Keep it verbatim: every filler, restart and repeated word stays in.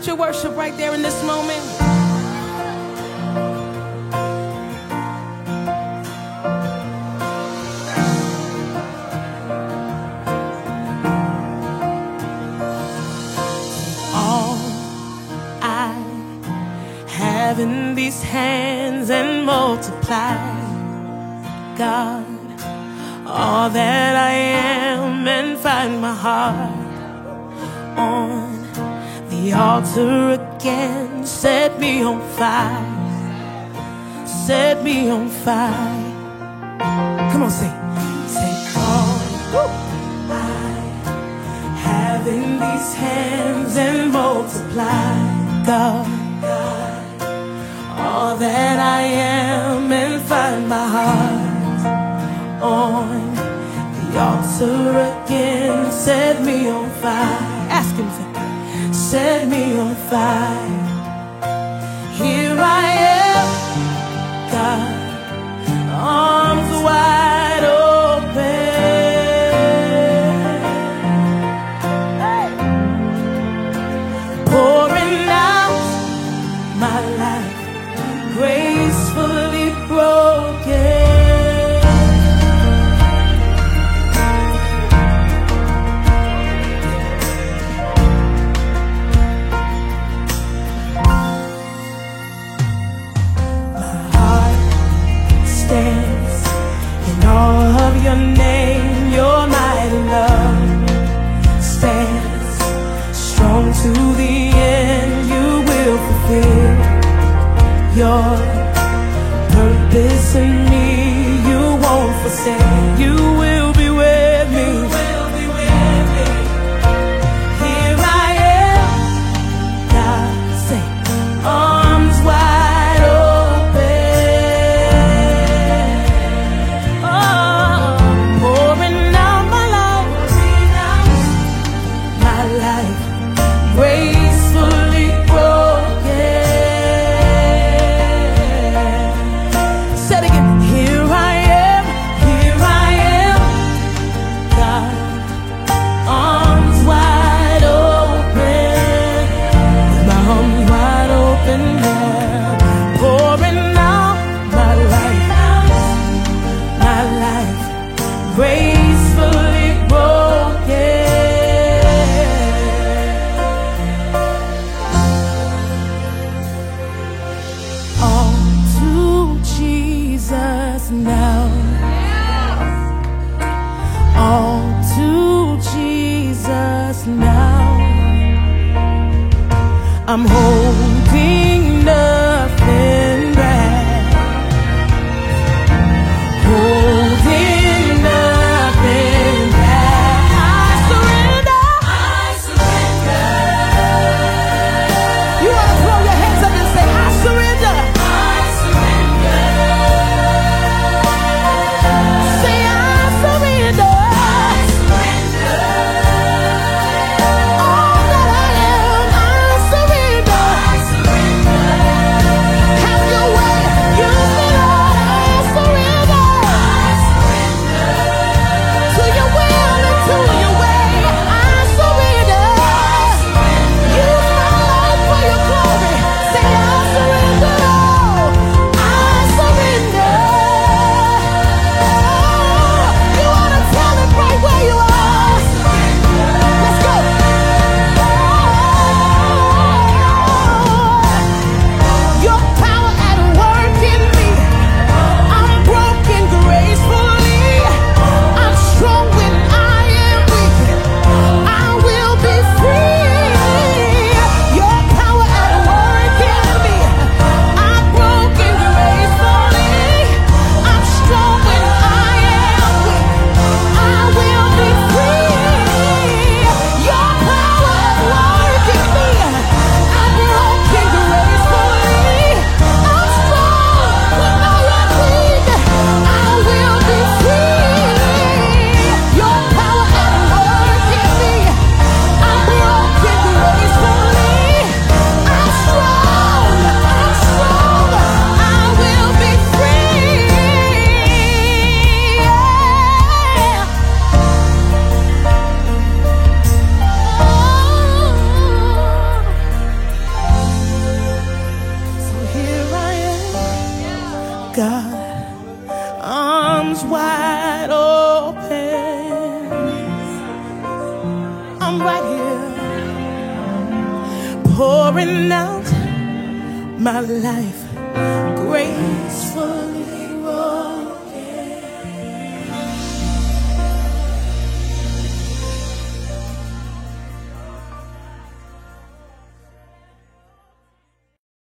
accept your worship right there in this moment. All I have in these hands and multiply, God, all that I am, and find my heart on the altar again. Set me on fire, set me on fire. Come on, sing. Say, all I have in these hands and multiply, God, all that I am, and find my heart on the altar again. Set me on fire. Ask him to set me on fire. Here I am, God, arms wide open, pouring out my life, gracefully broken. In all of your name, your mighty love stands strong to the end. You will fulfill your purpose in me. You won't forsake. You will be with me. You will be with me. Here I am, God, say, arms wide open. Gracefully broken. Say it again. Here I am, here I am, God, arms wide open, my arms wide open, yeah. Pouring out my life, my life, gracefully broken. Now, all to Jesus now. I'm holding nothing back, holding nothing back. I surrender, I surrender. You want to throw your hands up and say, I surrender. All that I am, I surrender. God, arms wide open. I'm right here, pouring out my life gracefully.